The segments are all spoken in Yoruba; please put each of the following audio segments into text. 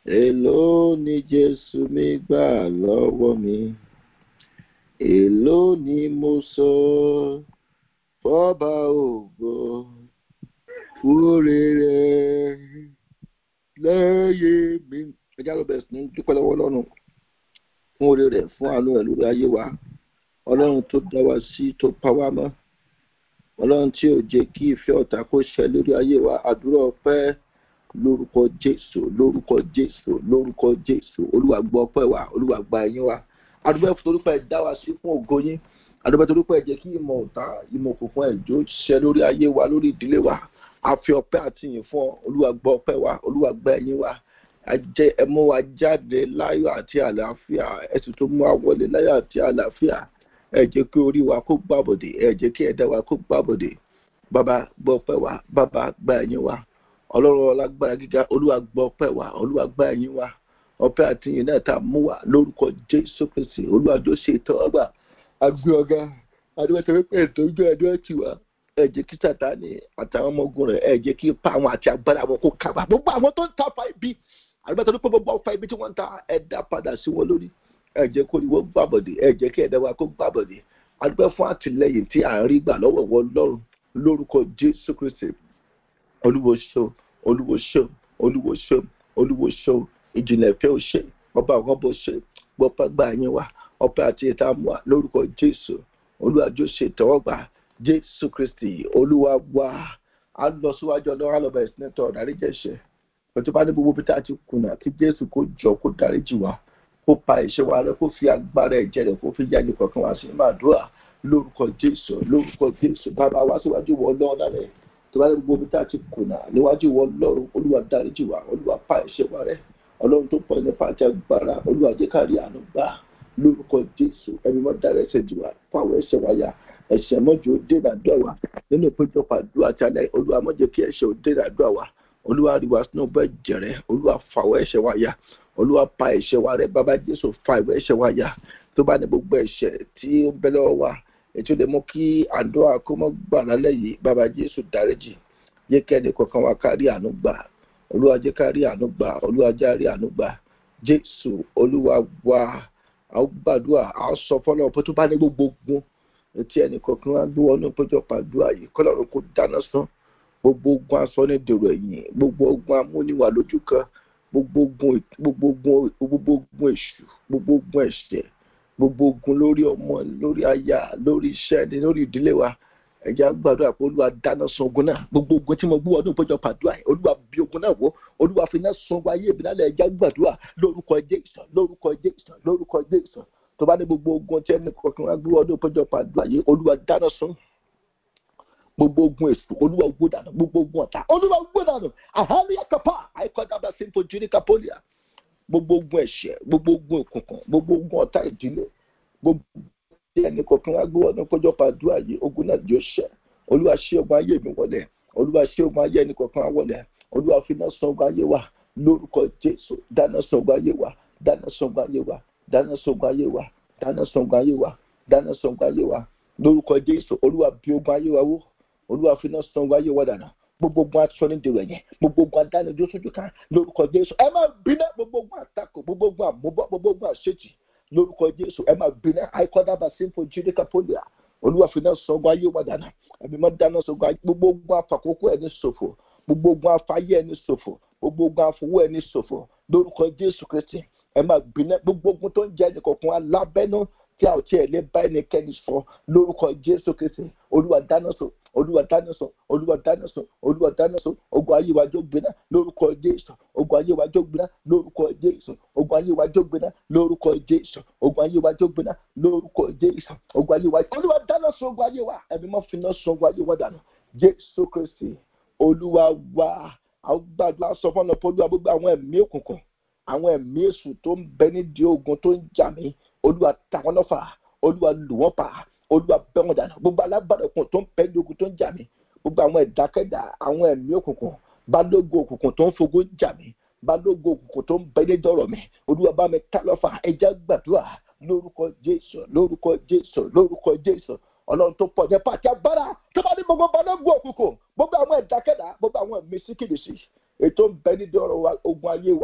Èló ni Jésù mi gbà lọ́wọ́ mi? Èló ni mo sọ fọ́ba ògo fún oore rẹ̀ láyé mi? Ẹjá lọ bẹ̀rẹ̀ sí ní dúpẹ́ lọ́wọ́ Ọlọ́run fún oore rẹ̀, fún àánú rẹ̀ lórí ayé wa. Ọlọ́run tó dá wa sí, tó pa wá mọ́. Ọlọ́run tí ò jẹ́ kí ìfẹ́ ọ̀tá kó ṣẹ lórí ayé wa. Àdúrà ọpẹ́ lórúkọ Jésù, lórúkọ Jésù, lórúkọ Jésù. Olúwa gbọ́ ọpẹ́ wa, Olúwa gba ẹ̀yìn wa. Adúpẹ́ torí pé ẹ dá wa sí fún ògo yín. Adúpẹ́ torí pé ẹ jẹ́ kí ìmọ̀ ọ̀tá, ìmọ̀ òkùnkùn ẹ̀jọ́ ṣẹ lórí ayé wa, lórí ìdílé wa. A fi ọpẹ́ àti ìyìn fún ọ. Olúwa gbọ́ ọpẹ́ wa, Olúwa gba ẹ̀yìn wa. Ẹ mú wa jáde láyọ̀ àti àlàáfíà. Ẹ sì tún mú wa wọlé láyọ̀ àti àlàáfíà. Ẹ jẹ́ kí orí wa kó gbàbọ̀dé. Ẹ jẹ́ kí ẹ̀dá wa kó gbàbọ̀dé. Bàbá gbọ́ ọpẹ́ wa, bàbá gba ẹ̀yìn wa. Ọlọ́run ọlágbára gíga, Olúwa gbọ́ ọpẹ́ wa, Olúwa gba ẹ̀yìn wa. Ọpẹ́ àti ìyìn náà tá a mú wa lórúkọ Jésù Kristi. Olúwa jọ̀ọ́ ṣe ìtẹ́wọ́gbà. Agbé ọ̀gá, adúgbò tó pé ètò ìjọ ẹ̀dọ́ ẹ̀tì wa. Ẹ jẹ́ kí Sátánì àtàwọn ọmọ ogun rẹ̀, ẹ jẹ́ kí ipa àwọn àti agbára wọn kó kábà. Gbogbo àwọn tó ń ta fa ibi, adúgbò tó pé gbogbo ọfà ibi tí wọ́n ń ta, ẹ dá padà sí wọn lórí. Ẹ jẹ́ kó ìwọ gbàbọ̀dé, ẹ jẹ́ kí ẹ̀dá wa kó gbàbọ̀dé. Adúgbò fún àtìlẹ́yìn tí à ń rí gbà lọ́wọ́ wọn Ọlọ́run lórúkọ Jésù Kristi. Olúwo ṣeun, Olúwo ṣeun, Olúwo ṣeun, Olúwo ṣeun. Ìjìnlẹ̀ ìfẹ́ ò ṣe, ọba àwọn bó ṣe, gbọ́pẹ́ gbà yín wa, ọpẹ́ àti ìta mú wa lórúkọ Jésù. Olúwa jọ̀ọ́ ṣe ìtẹ́wọ́gbà Jésù Kristi, Olúwa wa. A lọ síwájú Ọlọ́run, a lọ bẹ̀rẹ̀ sí ní tọrọ ìdáríjì ẹ̀ṣẹ̀. Òtún bá ní gbogbo bí tá a ti kùnà, kí Jésù kó jọ kó dáríjì wa, kó pa ẹ̀ṣẹ̀ wa rẹ́, kó fi agbára ẹ̀jẹ̀ rẹ̀ kó fi yá ní kọ̀ọ̀kan wá sí màdúrà lórúkọ Jésù, lórúkọ Jésù. Bàbá wa síwájú wọ Ọlọ́run lálẹ́. Tó bá ní gbogbo bí tá a ti kùnà níwájú wọ Ọlọ́run, Olúwa dáríjì wa, Olúwa pa ẹ̀ṣẹ̀ wa rẹ́. Ọlọ́run tó pọ̀ nípa àti agbára, Olúwa jẹ́ ká rí àánú gbà lórúkọ Jésù. Ẹ̀mí mọ́ dára ẹ̀ṣẹ̀ jù wá, fáwọn ẹ̀ṣẹ̀ wa yá. Ẹ̀ṣẹ̀ mọ́jú ó dènà àdúrà wa nínú ìpéjọpọ̀ àdúrà tí a lẹ́. Olúwa má jẹ́ kí ẹ̀ṣẹ̀ ó dènà àdúrà wa. Olúwa rí wa sínú bẹ́ẹ̀ jẹ̀rẹ̀. Olúwa fàwọ̀ ẹ̀ṣẹ̀ wa yá. Olúwa pa ẹ̀ṣẹ̀ wa rẹ́. Bàbá Jésù fa ìwẹ̀ ẹ̀ṣẹ̀ wa yá. Tó bá ní gbogbo ẹ̀ṣẹ̀ tí ó ń bẹ lọ́wọ́ wa, ètò lè mú kí àdúrà kó mọ́ gbà lálẹ́ yìí, Bàbá Jésù dáríjì. Jẹ́ kí ẹnì kọ̀ọ̀kan wa ká rí àánú gbà. Olúwa jẹ́ ká rí àánú gbà. Olúwa jẹ́ ká rí àánú gbà. Jésù Olúwa wa. A ó gbàdúrà, a ó sọ fọ́lọ́run pé tó bá ní gbogbo ogun tí ẹnì kọ̀ọ̀kan wa gbé wọnú ìpéjọpọ̀ àdúrà yìí, kọ́lọ́run kó dáná sán. Gbogbo ogun aṣọ ní dèrò ẹ̀yìn, gbogbo ogun amúniwà lójú kan, gbogbo ogun èṣù, gbogbo ogun ẹ̀ṣẹ̀, gbogbo ogun lórí ọmọ, lórí aya, lórí iṣẹ́ ni, lórí ìdílé wa. Ẹ jẹ́ á gbàdúrà pé Olúwa dáná sun ogun náà. Gbogbo ogun tí mo gbé wọnú ìpéjọpọ̀ àdúrà yìí, Olúwa bí ogun náà wó. Olúwa fi iná sun ogun ayé mi lálẹ́. Ẹ jẹ́ á gbàdúrà lórúkọ Jésù, lórúkọ Jésù, lórúkọ Jésù. Tó bá ní gbogbo ogun tí ẹnì kọ̀ọ̀kan wa gbé wọnú ìpéjọpọ̀ àdúrà yìí, Olúwa dáná sun. Gbogbo ogun èṣù, Olúwa gbó dànù. Gbogbo ogun ọ̀tá, Olúwa gbó dànù. Àhálíyá kápá, àìkọ́dábà símpò jíríkà pólíà. Gbogbo ogun ẹ̀ṣẹ̀, gbogbo ogun òkùnkùn, gbogbo ogun ọ̀tá ìdílé, gbogbo tí ẹnì kọ̀ọ̀kan wa gbé wọnú ìpéjọpọ̀ àdúrà yìí, ogun náà yóò ṣẹ. Olúwa ṣí ogun ayé mi wọlé. Olúwa ṣí ogun ayé ẹnì kọ̀ọ̀kan wa wọlé. Olúwa fi iná sun ogun ayé wa lórúkọ Jésù. Dáná sun ogun ayé wa, dáná sun ogun ayé wa, dáná sun ogun ayé wa, dáná sun ogun ayé wa, dáná sun ogun ayé wa lórúkọ Jésù. Olúwa bí ogun ayé wa wó. Olúwa fi iná sun ogun ayé wa dànù. Gbogbo ogun aṣọ ní dèrò ẹ̀yìn, gbogbo ogun adánidó sójú kan lórúkọ Jésù. Ẹ máa bínú gbogbo ogun àtakò, gbogbo ogun àmúbọ́, gbogbo ogun àṣetì lórúkọ Jésù. Ẹ máa bínú àìkọ́dábà símpò jíríkà pólíà. Olúwa fi iná sun ogun ayé wa dànù. Ẹ̀mí mọ́ dáná sun ogun ayé. Gbogbo ogun afàkókò ẹni ṣòfò, gbogbo ogun afáyé ẹni ṣòfò, gbogbo ogun afowó ẹni ṣòfò lórúkọ Jésù Kristi. Ẹ máa bínú gbogbo ogun tó ń jẹ ẹnì kọ̀ọ̀kan alábẹ́nú tí a ò tiẹ̀ lè bá ẹnikẹ́ni sọ lórúkọ Jésù Kristi. Olúwa dáná sun, Olúwa dáná sun, Olúwa dáná sun, Olúwa dáná sun. Ogun ayé wa jó gbiná lórúkọ Jésù. Ogun ayé wa jó gbiná lórúkọ Jésù. Ogun ayé wa jó gbiná lórúkọ Jésù. Ogun ayé wa jó gbiná lórúkọ Jésù. Ogun ayé wa, Olúwa dáná sun ogun ayé wa. Ẹ̀mí mọ́ fi iná sun ogun ayé wa dànù. Jésù Kristi Olúwa wa. A ó gbàdúrà sọ fún ọ̀nà Olúwa gbogbo àwọn ẹ̀mí òkùnkùn, àwọn ẹ̀mí èṣù tó ń bẹ nídìí ogun tó ń jà mí, Olúwa ta wọ́n lọ́fà, Olúwa lù wọ́n pa, Olúwa bẹ́ wọn dànù. Gbogbo alábàárẹ̀kùn tó ń bẹ ní ogun tó ń jà mí, gbogbo àwọn ìdákẹ́dà, àwọn ẹ̀mí òkùnkùn, balógun òkùnkùn tó ń fogun jà mí, balógun òkùnkùn tó ń bẹ ní dọ̀rọ̀ mi, Olúwa bá mi ta lọ́fà. Ẹ jẹ́ gbàdúrà lórúkọ Jésù, lórúkọ Jésù, lórúkọ Jésù. Ọlọ́run tó pọ̀ jẹ́ pàtí agbára tó bá ní gbogbo balógun òkùnkùn, gbogbo àwọn ìdákẹ́dà, gbogbo àwọn ẹ̀mí síkìrìsì ètò ń bẹ ní dọ̀rọ̀ ogun ayé wa,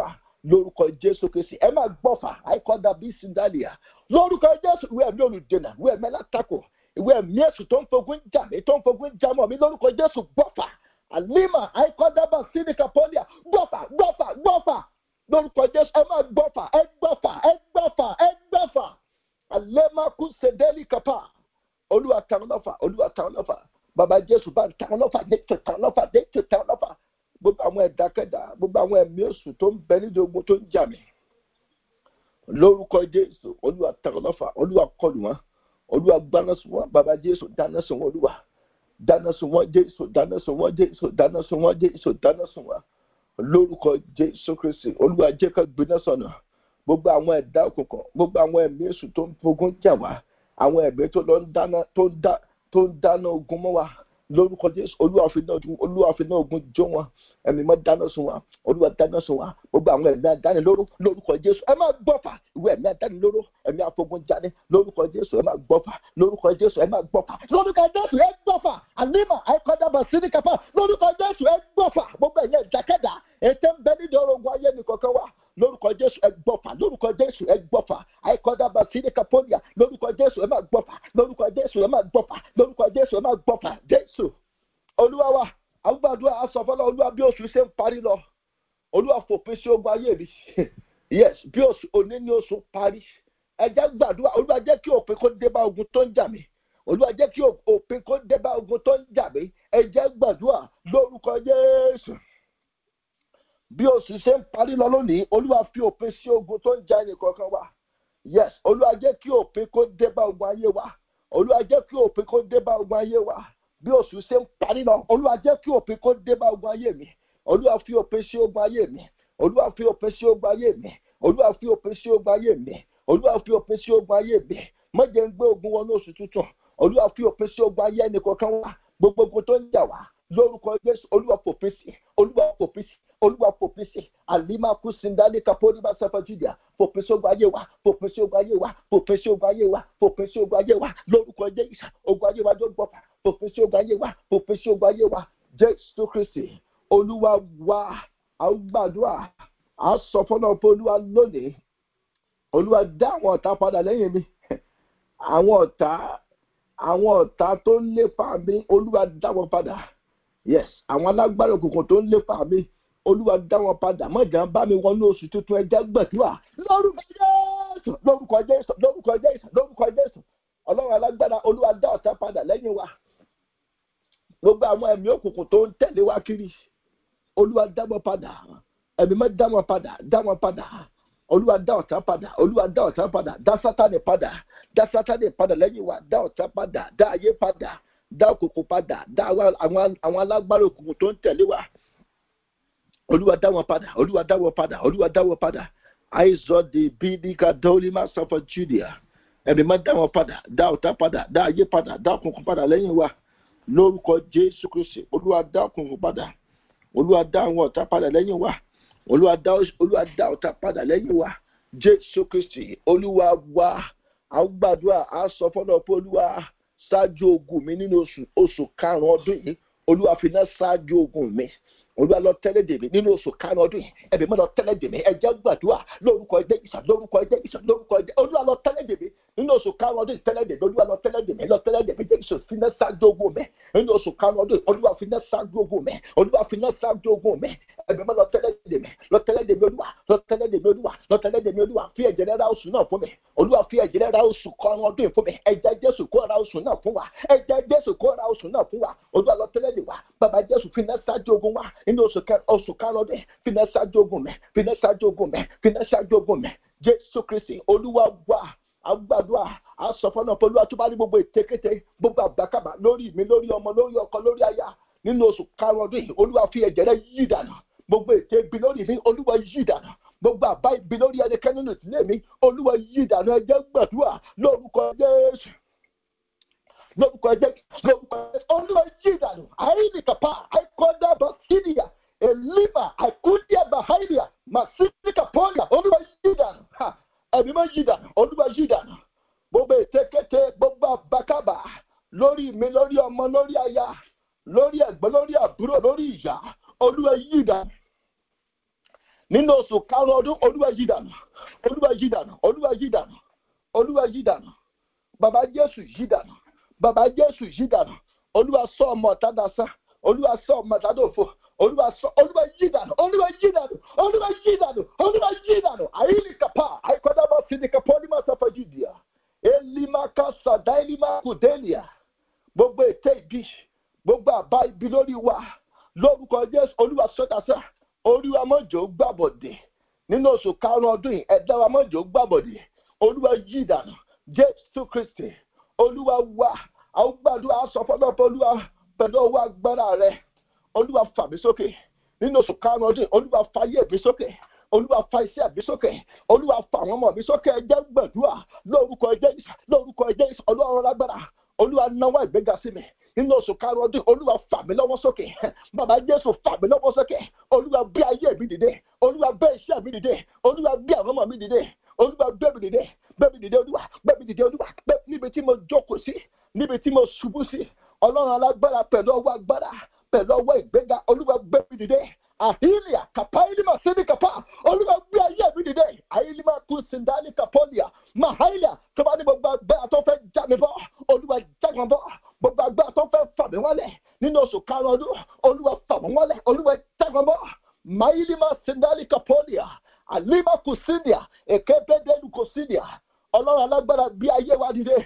lórúkọ Jésù Kristi ẹ máa gbọ́fà àìkọ́dà bí sindalia lórúkọ Jésù ìwé ẹ̀mí olùdènà ìwé ẹ̀mí alátakò ìwé ẹ̀mí èṣù tó ń fogun jà mí tó ń fogun jà mọ́ mi lórúkọ Jésù gbọ́fà àlímà àìkọ́dà bá síníkà pọ́líà gbọ́fà lórúkọ Jésù ẹ máa gbọ́fà ẹ gbọ́fà àlẹ́màkú sèdélì kápá olúwa tàn lọ́fà bàbá Jésù bá tàn lọ́fà dé tàn lọ́fà gbogbo àwọn ẹ̀dákẹ́dá gbogbo àwọn ẹ̀mí èṣù tó ń bẹ nídìí ogun tó ń jà mí lórúkọ Jésù olúwa tàn lọ́fà olúwa kọlù wọn olúwa gbaná sun wọn bàbá Jésù dáná sun wọn olúwa dáná sun wọn Jésù dáná sun wọn Jésù dáná sun wọn Jésù dáná sun wọn lórúkọ Jésù Kristi olúwa jẹ́ ká gbiná sọnà gbogbo àwọn ẹ̀dá òkùnkùn gbogbo àwọn ẹ̀mí èṣù tó ń fogun jà wá àwọn ẹ̀mí tó lọ ń dáná ogun mọ́ wa lórúkọ Jésù olúwa fi náà ogun jó wọn ẹ̀mí mọ́ dáná sun wa olúwa dáná sun wa gbogbo àwọn ẹ̀mí adánilóró lórúkọ Jésù ẹ máa gbọ́fà ìwé ẹ̀mí adánilóró ẹ̀mí afogun jáde lórúkọ Jésù ẹ máa gbọ́fà lórúkọ Jésù ẹ máa gbọ́fà lórúkọ Jésù ẹ gbọ́fà ànímà àìkọ́dàbà síníkàpá lórúkọ Jésù ẹ gbọ́fà gbogbo ẹ̀yẹ ìjàkẹ́dà ètè ń bẹ nídìí orogún ayé nìkankan wa lórúkọ Jésù ẹ gbọ́fà lórúkọ Jésù ẹ gbọ́fà àìkọ́dàbà síníkàpọ́lìà lórúkọ Jésù ẹ máa gbọ́fà lórúkọ Jésù ẹ máa gbọ́fà lórúkọ Jésù ẹ máa gbọ́fà Jésù olúwa wa àgbàdo àsọfọlọ olúwa bí oṣù ṣe ń parí lọ olúwa fòpin sí ogun ayé mi yes bí oṣù òní ní oṣù parí ẹ jẹ́ gbàdúrà olúwa jẹ́ kí òpin kó dé bá ogun tó ń jà mí olúwa jẹ́ kí òpin kó dé bá ogun tó ń jà mí ẹ jẹ́ gbàdúrà lórúkọ Jésù bí oṣù ṣe ń parí lọ lónìí olúwa fi òpin sí ogun tó ń jà ẹnì kọ̀ọ̀kan wa yes olúwa jẹ́ kí òpin kó dé bá ogun ayé wa olúwa jẹ́ kí òpin kó dé bá ogun ayé wa bí oṣù ṣe ń parí lọ olúwa jẹ́ kí òpin kó dé bá ogun ayé mi olúwa fi òpin sí ogun ayé mi olúwa fi òpin sí ogun ayé mi olúwa fi òpin sí ogun ayé mi olúwa fi òpin sí ogun ayé mi má jẹ́ ń gbé ogun wọnú oṣù tuntun olúwa fi òpin sí ogun ayé ẹnì kọ̀ọ̀kan wa gbogbo ogun tó ń jà wá lórúkọ Jésù olúwa fòpin sí olúwa fòpin sí àlímákú sindali kapori bá sọfọ jùlọ fòpin sí ogun ayé wa fòpin sí ogun ayé wa fòpin sí ogun ayé wa fòpin sí ogun ayé wa lórúkọ Jésù ogun ayé wa ló gbọfà fòpin sí ogun ayé wa fòpin sí ogun ayé wa Jésù Kristi olúwa wa àgbàdua àsọfọlọ pé olúwa lónìí olúwa dá àwọn ọ̀tá padà lẹ́yìn mi àwọn ọ̀tá tó ń lépa mi olúwa dá wọn padà yes àwọn alágbára òkùnkùn tó ń lépa mi olúwa dá wọn padà mọ̀jà ń bá mi wọnú oṣù tuntun ẹja gbàdúrà lórúkọ Jésù ọlọ́run alágbára olúwa dá ọ̀tá padà lẹ́yìn wa gbogbo àwọn ẹ̀mí òkùnkùn tó ń tẹ̀lé wa kiri olúwa dá wọn padà ẹ̀mí mọ́ dá wọn padà olúwa dá ọ̀tá padà dá sátánì padà lẹ́yìn wa dá ọ̀tá padà dá ayé padà dá òkùnkùn padà dá àwọn alágbára òkùnkùn tó ń tẹ̀lé wa olúwa dá wọn padà àìsàn di bídíkà dọ́ọ̀lìmá sọfọ judea ẹ̀mí mọ́ dá wọn padà dá ọ̀tá padà dá ayé padà dá òkùnkùn padà lẹ́yìn wa lórúkọ Jésù Kristi olúwa dá òkùnkùn padà olúwa dá àwọn ọ̀tá padà lẹ́yìn wa olúwa dá ọ̀tá padà lẹ́yìn wa Jésù Kristi olúwa wa àgbàdua àsọfọlọ pé olúwa ṣáájú ogun mi nínú oṣù karùn-ún ọdún yìí olúwa fi náà ṣáájú ogun mi olúwa lọ tẹ́lẹ̀ dè mí nínú oṣù karùn-ún ọdún yìí ẹ̀bí mọ́ lọ tẹ́lẹ̀ dè mí ẹ̀jẹ̀ gbàdúrà lórúkọ Jésù olúwa lọ tẹ́lẹ̀ dè mí nínú oṣù karùn-ún ọdún yìí tẹ́lẹ̀ dè mí olúwa lọ tẹ́lẹ̀ dè mí Jésù fi náà ṣáájú ogun mi nínú oṣù karùn-ún ọdún yìí olúwa fi náà ṣáájú ogun mi ẹ̀bí mọ́ lọ tẹ́lẹ̀ dè mí olúwa fi ẹ̀jẹ̀ rẹ̀ ra oṣù náà fún mi olúwa fi ẹ̀jẹ̀ rẹ̀ ra oṣù karùn-ún ọdún yìí fún mi ẹ̀jẹ̀ Jésù kó ra oṣù náà fún wa olúwa lọ tẹ́lẹ̀ dè wá bàbá Jésù fi náà ṣáájú ogun wa nínú oṣù karùn-ún ọdún yìí fi náà ṣáájú ogun mi Jésù Kristi olúwa wa àgbàdua àsọfọ́nà pé olúwa tó bá ní gbogbo ètekéte gbogbo àgbàkàbà lórí mi lórí ọmọ lórí ọkọ lórí aya nínú oṣù karùn-ún ọdún yìí olúwa fi ẹ̀jẹ̀ rẹ̀ yí dànù gbogbo ète ibi lórí mi olúwa yí dànù gbogbo àbá ibi lórí ẹnikẹ́ni nínú ìdílé mi olúwa yí dànù ẹ jẹ́ gbàdúrà lórúkọ Jésù olúwa yí dànù àìníkàpá àìkọ́dàbọ̀ sídìyà èlímà àìkúndíàbà háìlìà màsíníkàpọ́ọ̀là olúwa yí dànù ẹ̀mí máa yí dànù olúwa yí dànù gbogbo ètekéte gbogbo àbákàbà lórí mi lórí ọmọ lórí aya lórí ẹ̀gbọ́n lórí àbúrò lórí ìyá olúwa yí dànù nínú oṣù karùn-ún ọdún Olúwa yí dànù, Olúwa yí dànù, Olúwa yí dànù, Olúwa yí dànù, bàbá Jésù yí dànù, bàbá Jésù yí dànù, Olúwa sọ ọmọ ọ̀tá dasán, Olúwa sọ ọmọ ọ̀tá dòfo, Olúwa yí dànù, Olúwa yí dànù, Olúwa yí dànù, Olúwa yí dànù. Àyílì kapa àìkọ́dábọ̀ sídìí kapọ́ ní màsàfà Jùdíà elimaka sadailima kudelia gbogbo ète ibi gbogbo àbá ibi lórí wa lórúkọ Jésù Olúwa sọdásá Olúwa mọ́jọ́ gbàbọ̀dé nínú oṣù karùn-ún ọdún yìí ẹ̀dá wa mọ́jọ́ gbàbọ̀dé Olúwa yí dànù Jésù Kristi Olúwa wa àwọn gbàdúrà sọ fọlọ́pọ̀ Olúwa pẹ̀lú ọwọ́ agbára rẹ Olúwa fà mí sókè nínú oṣù karùn-ún ọdún yìí Olúwa fà ayé mi sókè Olúwa fà iṣẹ́ mi sókè Olúwa fà àwọn ọmọ mi sókè ẹjẹ́ gbàdúrà lórúkọ Jésù Ọlọ́run lágbára Olúwa náwó ìgbéga sí mi nínú oṣù karùn-ún ọdún Olúwa fà mí lọ́wọ́ sókè bàbá Jésù fà mí lọ́wọ́ sókè Olúwa gbé ayé mi dìde Olúwa gbé iṣẹ́ mi dìde Olúwa gbé àwọn ọmọ mi dìde Olúwa gbé mi dìde Olúwa gbé mi dìde Olúwa gbé níbi tí mo jókòó sí níbi tí mo ṣubú sí Ọlọ́run alágbára pẹ̀lú ọwọ́ agbára pẹ̀lú ọwọ́ ìgbéga Olúwa gbé mi dìde Ahilia kapailima sidi kapa Olúwa gbé ayé mi dìde Ahilima kusindali kapolia Mahailia tó bá ní gbogbo agbára tó fẹ́ já mi bọ́ Olúwa já wọn bọ́ gbogbo agbára tó fẹ́ fà mí wálẹ̀ nínú oṣù karùn-ún ọdún Olúwa fà wọ́n wálẹ̀ Olúwa já wọn bọ́ Mahilima sindali kapolia Alima kusindia ekepedelu kusindia Ọlọ́run alágbára gbé ayé wa dìde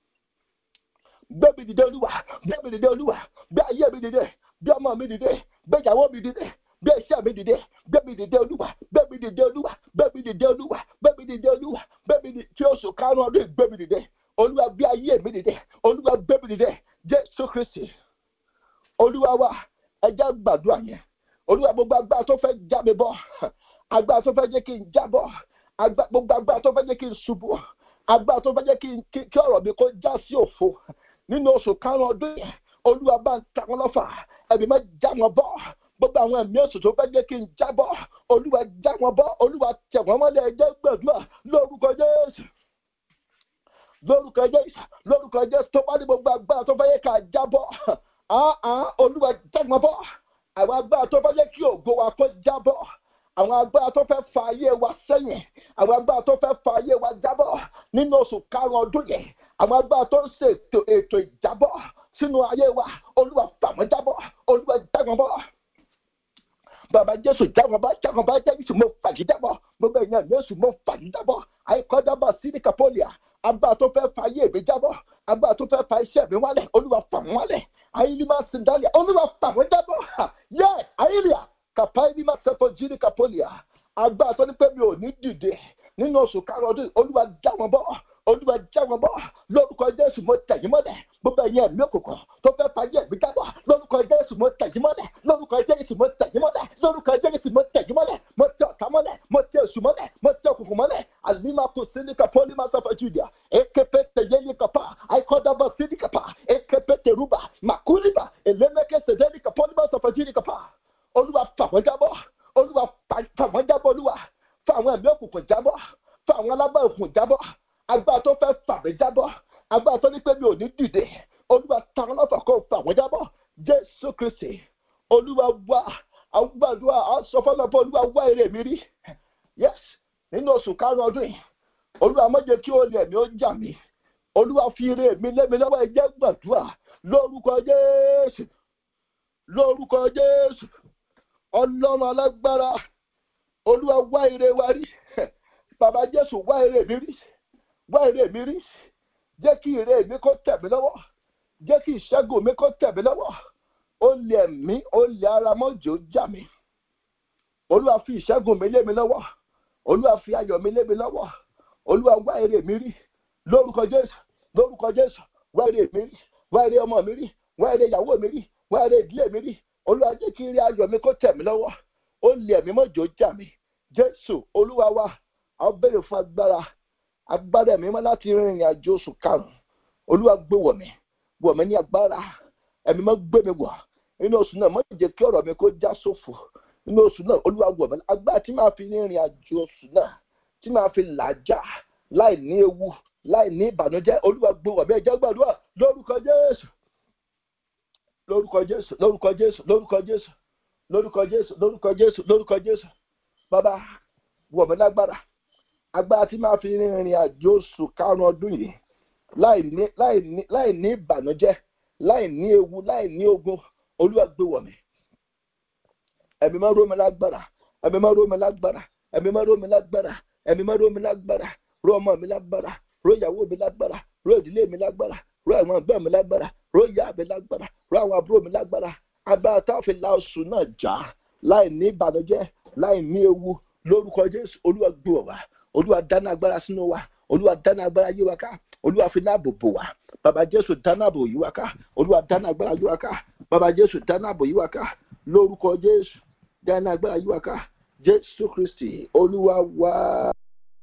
gbé mi dìde Olúwa gbé mi dìde Olúwa gbé ayé mi dìde gbé ọmọ mi dìde gbé ìyàwó mi dìde gbé iṣẹ́ mi dìde gbé mi dìde Olúwa gbé mi dìde Olúwa gbé mi dìde Olúwa gbé mi dìde Olúwa gbé mi dìde tí oṣù karùn-ún ọdún gbé mi dìde Olúwa gbé ayé mi dìde Olúwa gbé mi dìde Jésù Kristi Olúwa wa ẹjẹ́ gbàdúrà yẹn Olúwa gbogbo agbára tó fẹ́ já mi bọ́ agbára tó fẹ́ jẹ́ kí n jábọ́ gbogbo agbára tó fẹ́ jẹ́ kí n ṣubú agbára tó fẹ́ jẹ́ kí ọ̀rọ̀ mi kó já sí òfo nínú oṣù karùn-ún ọdún yẹn Olúwa bá ń ta wọn lọ́fà ẹ̀mí má já wọn bọ́ gbogbo àwọn ẹ̀mí oṣù tó fẹ́ jẹ́ kí n jábọ́ Olúwa já wọn bọ́ Olúwa tẹ̀ wọ́n mọ́lẹ̀ ẹjẹ́ gbàdúrà lórúkọ Jésù lórúkọ Jésù lórúkọ Jésù tó bá ní gbogbo agbára tó fẹ́ yẹ ká jábọ́ Olúwa já wọn bọ́ àwọn agbára tó fẹ́ yẹ kí ògo wa kó jábọ́ àwọn agbára tó fẹ́ fa ayé wa sẹ́yìn àwọn agbára tó fẹ́ fa ayé wa jábọ́ nínú oṣù karùn-ún ọdún yẹn àwọn agbára tó ń ṣe ètò ìjábọ́ sínú ayé wa Olúwa fà wọ́n jábọ́ Olúwa já wọn bọ́ bàbá Jésù já wọn bá Jésù mo fàyí jábọ́ gbogbo èèyàn Jésù mo fàyí jábọ́ àìkọ́jábọ̀ sí ní kapolia agbára tó fẹ́ fa ayé mi jábọ́ agbára tó fẹ́ fa iṣẹ́ mi wálẹ̀ Olúwa fà wọ́n wálẹ̀ ayélujá sindalia Olúwa fà wọ́n jábọ́ yẹ ayélujá kapailima sẹfọ jírí kapolia agbára tó ní pé mi ò ní dìde nínú oṣù karùn-ún ọdún Olúwa já wọn bọ́ Olúwa já wọn bọ́ lórúkọ Jésù mo tẹ̀yìn mọ́lẹ̀ gbogbo ẹ̀yin ẹ̀mí òkùnkùn tó fẹ́ fàyè mi jábọ́ lórúkọ Jésù mo tẹ̀yìn mọ́lẹ̀ lórúkọ Jésù mo tẹ̀yìn mọ́lẹ̀ lórúkọ Jésù mo tẹ̀yìn mọ́lẹ̀ mo tẹ ọ̀tá mọ́lẹ̀ mo tẹ èṣù mọ́lẹ̀ mo tẹ òkùnkùn mọ́lẹ̀ alima kò sí ní kapolima sọfọ Jùdíà ekepe tẹ̀yẹ́lì kapa àìkọ́dàbọ̀ sí ní kapa ekepe tẹ̀rúbà màkúlìbà èlémẹ́kẹ́ sẹ̀dẹ́lì kapolima sọfọ Jùdíà kapa Olúwa fà wọ́n jábọ́ Olúwa fà wọ́n jábọ́ Olúwa fà àwọn ẹ̀mí òkùnkùn jábọ́ fà àwọn alágbára òkùnkùn jábọ́ agbára tó fẹ́ fà mí jábọ́ agbára tó ní pé mi ò ní dìde Olúwa ta wọn lọ́fà kó fà wọ́n jábọ́ Jésù Kristi Olúwa wá àwọn gbàdúrà sọ fọlọ́pọ̀ Olúwa wá èrè mi rí yes nínú oṣù karùn-ún ọdún yìí Olúwa má jẹ́ kí olè ẹ̀mí ó jà mí Olúwa fi èrè mi lé mi lọ́wọ́ ẹ jẹ́ gbàdúrà lórúkọ Jésù lórúkọ Jésù Ọlọ́run alágbára Olúwa wá èrè wa rí bàbá Jésù wá èrè mi rí wá èrè mi rí jẹ́ kí èrè mi kó tẹ̀ mí lọ́wọ́ jẹ́ kí ìṣẹ́gun mi kó tẹ̀ mí lọ́wọ́ olè ẹ̀mí olè ara mọ́jọ́ jà mí Olúwa fi ìṣẹ́gun mi lé mi lọ́wọ́ Olúwa fi ayọ̀ mi lé mi lọ́wọ́ Olúwa wá èrè mi rí lórúkọ Jésù wá èrè mi rí wá èrè ọmọ mi rí wá èrè ìyàwó mi rí wá èrè ìdílé mi rí Olúwa jẹ́ kí ire ayọ̀ mi kó tẹ̀ mí lọ́wọ́ olè ẹ̀mí mọ́jọ́ jà mí Jésù Olúwa wa a béèrè fún agbára ẹ̀mí mọ́ láti rin ìrìn àjò oṣù karùn-ún Olúwa gbé wọ̀ mí ní agbára ẹ̀mí mọ́ gbé mi wọ̀ nínú oṣù náà má jẹ́ kí ọ̀rọ̀ mi kó já sófo nínú oṣù náà Olúwa wọ̀ mí agbára tí máa fi rin ìrìn àjò oṣù náà tí máa fi làjà láì ní ewu láì ní ìbànújẹ́ Olúwa gbé wọ̀ mí ẹ jẹ́ gbàdúrà lórúkọ Jésù lórúkọ Jésù lórúkọ Jésù lórúkọ Jésù lórúkọ Jésù lórúkọ Jésù lórúkọ Jésù bàbá wọ̀ mí lágbára agbára tí máa fi rìnrìn àjò oṣù karùn-ún ọdún yìí láì ní ìbànújẹ́ láì ní ewu láì ní ogun Olúwa gbé wọ̀ mí. Ẹ̀mí máa ró mi lágbára, ẹ̀mí máa ró mi lágbára, ẹ̀mí máa ró mi lágbára, ẹ̀mí máa ró mi lágbára, ró ọmọ mi lágbára, ró ìyàwó mi lágbára, ró ìdílé mi lágbára, ró àwọn ẹgbẹ́ mi lágbára, ró ìyá mi lágbára, ró àwọn àbúrò mi lágbára. Agbára tá a fi la oṣù náà já láì ní ìbànújẹ́ láì ní ewu lórúkọ Jésù. Olúwa gbé wọ̀ wá, Olúwa dáná agbára sínú wa, Olúwa dáná agbára yí wa ká, Olúwa fi láàbò bò wá. Bàbá Jésù dáná àbò yí wa ká, Olúwa dáná agbára yí wa ká, Bàbá Jésù dáná àbò yí wa ká lórúkọ Jésù. Dáná agbára yí wa ká, Jésù Kristi Olúwa wá.